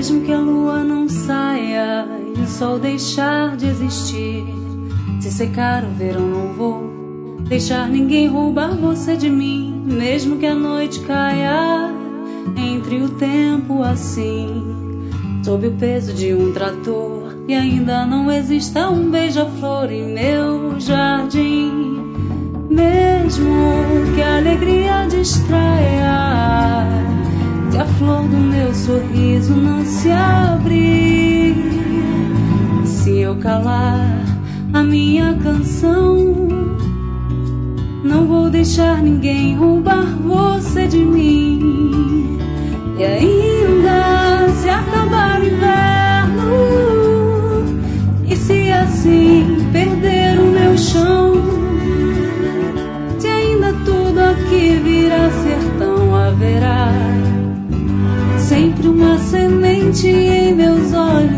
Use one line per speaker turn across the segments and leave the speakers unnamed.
Mesmo que a lua não saia e o sol deixar de existir, se secar o verão não vou deixar ninguém roubar você de mim. Mesmo que a noite caia entre o tempo assim, sob o peso de um trator, e ainda não exista um beija-flor em meu jardim. Mesmo que a alegria distraia, se a flor do meu sorriso não se abrir, se eu calar a minha canção, não vou deixar ninguém roubar você de mim. E ainda se acabar o inverno, e se assim perder o meu chão, se ainda tudo aqui virar sertão, haverá sempre uma semente em meus olhos,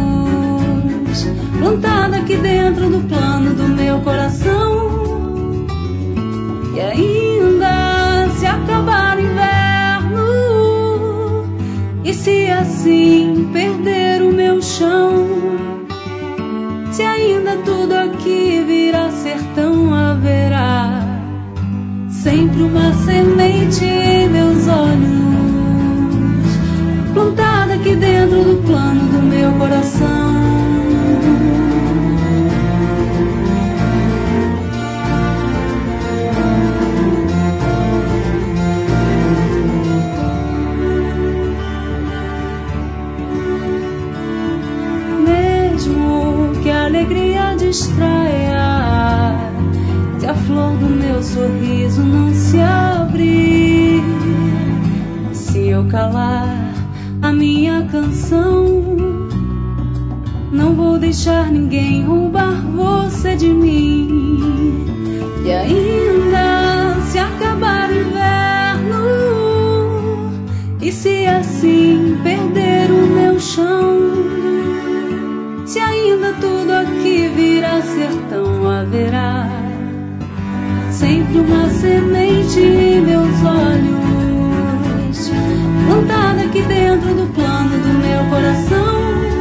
plantada aqui dentro do plano do meu coração. E ainda se acabar o inverno, e se assim perder o meu chão, se ainda tudo aqui virar sertão, haverá sempre uma semente em meus olhos, plantada aqui dentro do plano do meu coração. Mesmo que a alegria distraia, se a flor do meu sorriso não se abrir, se eu calar a minha canção, não vou deixar ninguém roubar você de mim. E ainda se acabar o inverno, e se assim perder o meu chão, se ainda tudo aqui virar sertão, haverá sempre uma semente em meus olhos, plantada aqui dentro do plano do meu coração.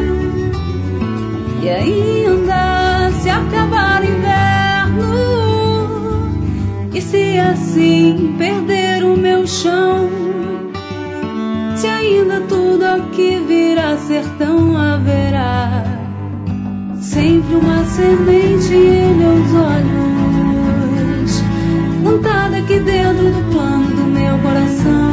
E ainda se acabar o inverno, e se assim perder o meu chão, se ainda tudo aqui virar sertão, haverá sempre uma semente em meus olhos, plantada aqui dentro do plano do meu coração.